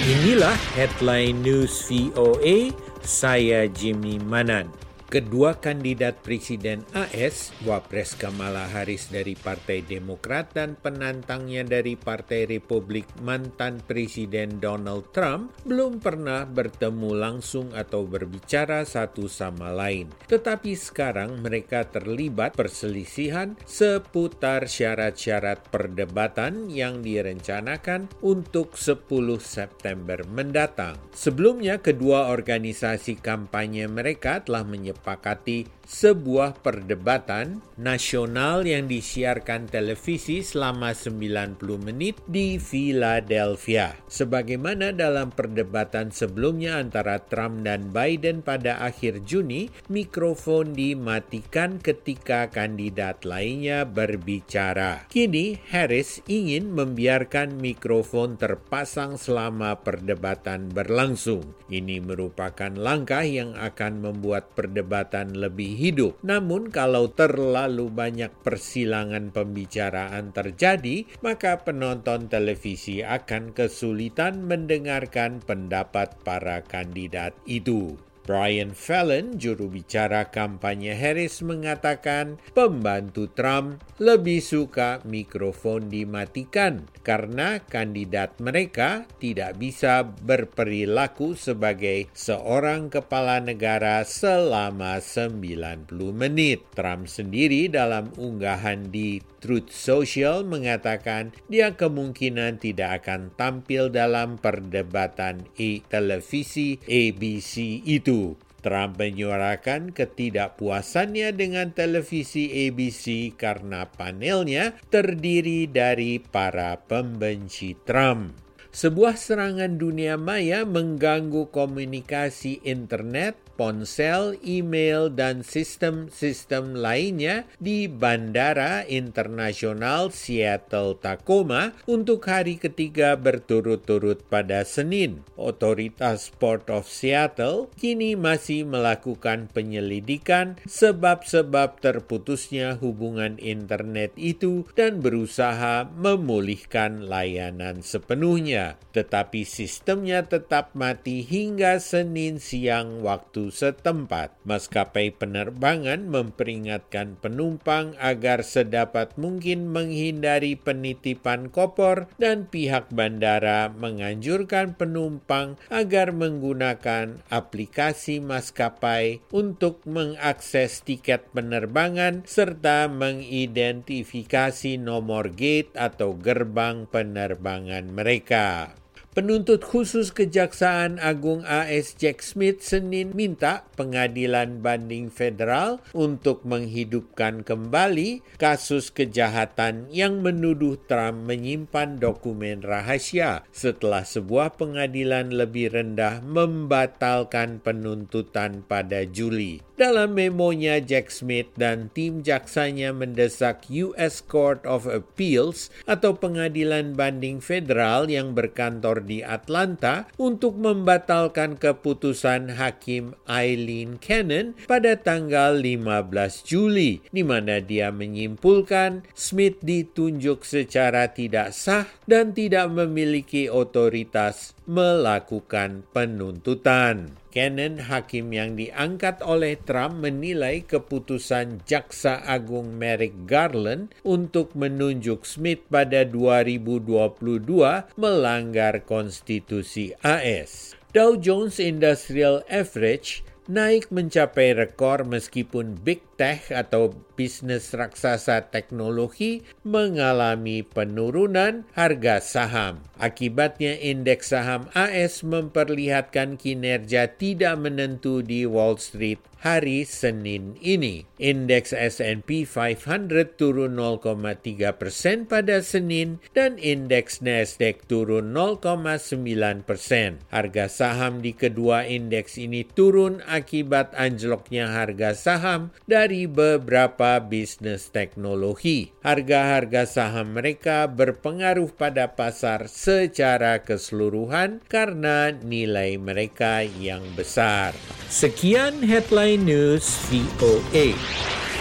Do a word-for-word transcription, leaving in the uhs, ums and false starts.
Inilah headline news V O A, saya Jimmy Manan. Kedua kandidat Presiden A S, Wapres Kamala Harris dari Partai Demokrat dan penantangnya dari Partai Republik mantan Presiden Donald Trump, belum pernah bertemu langsung atau berbicara satu sama lain. Tetapi sekarang mereka terlibat perselisihan seputar syarat-syarat perdebatan yang direncanakan untuk sepuluh September mendatang. Sebelumnya, kedua organisasi kampanye mereka telah menyebutkan sepakati sebuah perdebatan nasional yang disiarkan televisi selama sembilan puluh menit di Philadelphia. Sebagaimana dalam perdebatan sebelumnya antara Trump dan Biden pada akhir Juni, mikrofon dimatikan ketika kandidat lainnya berbicara. Kini Harris ingin membiarkan mikrofon terpasang selama perdebatan berlangsung. Ini merupakan langkah yang akan membuat perdebatan lebih hidup. Namun kalau terlalu banyak persilangan pembicaraan terjadi, maka penonton televisi akan kesulitan mendengarkan pendapat para kandidat itu. Brian Fallon, juru bicara kampanye Harris, mengatakan pembantu Trump lebih suka mikrofon dimatikan karena kandidat mereka tidak bisa berperilaku sebagai seorang kepala negara selama sembilan puluh menit. Trump sendiri dalam unggahan di Truth Social mengatakan dia kemungkinan tidak akan tampil dalam perdebatan e televisi A B C itu. Trump menyuarakan ketidakpuasannya dengan televisi A B C karena panelnya terdiri dari para pembenci Trump. Sebuah serangan dunia maya mengganggu komunikasi internet, ponsel, email, dan sistem-sistem lainnya di Bandara Internasional Seattle-Tacoma untuk hari ketiga berturut-turut pada Senin. Otoritas Port of Seattle kini masih melakukan penyelidikan sebab-sebab terputusnya hubungan internet itu dan berusaha memulihkan layanan sepenuhnya. Tetapi sistemnya tetap mati hingga Senin siang waktu setempat. Maskapai penerbangan memperingatkan penumpang agar sedapat mungkin menghindari penitipan koper dan pihak bandara menganjurkan penumpang agar menggunakan aplikasi maskapai untuk mengakses tiket penerbangan serta mengidentifikasi nomor gate atau gerbang penerbangan mereka. Penuntut khusus Kejaksaan Agung A S Jack Smith Senin minta Pengadilan Banding Federal untuk menghidupkan kembali kasus kejahatan yang menuduh Trump menyimpan dokumen rahasia setelah sebuah pengadilan lebih rendah membatalkan penuntutan pada Juli. Dalam memonya, Jack Smith dan tim jaksanya mendesak U S Court of Appeals atau Pengadilan Banding Federal yang berkantor di Atlanta untuk membatalkan keputusan Hakim Aileen Cannon pada tanggal lima belas Juli, di mana dia menyimpulkan Smith ditunjuk secara tidak sah dan tidak memiliki otoritas melakukan penuntutan. Cannon, hakim yang diangkat oleh Trump, menilai keputusan Jaksa Agung Merrick Garland untuk menunjuk Smith pada dua ribu dua puluh dua melanggar konstitusi A S. Dow Jones Industrial Average naik mencapai rekor meskipun Big Tech atau bisnis raksasa teknologi mengalami penurunan harga saham. Akibatnya indeks saham A S memperlihatkan kinerja tidak menentu di Wall Street hari Senin ini. Indeks S and P lima ratus turun nol koma tiga persen pada Senin dan indeks Nasdaq turun nol koma sembilan persen. Harga saham di kedua indeks ini turun akibat anjloknya harga saham dari beberapa bisnis teknologi. Harga-harga saham mereka berpengaruh pada pasar secara keseluruhan karena nilai mereka yang besar. Sekian headline news V O A.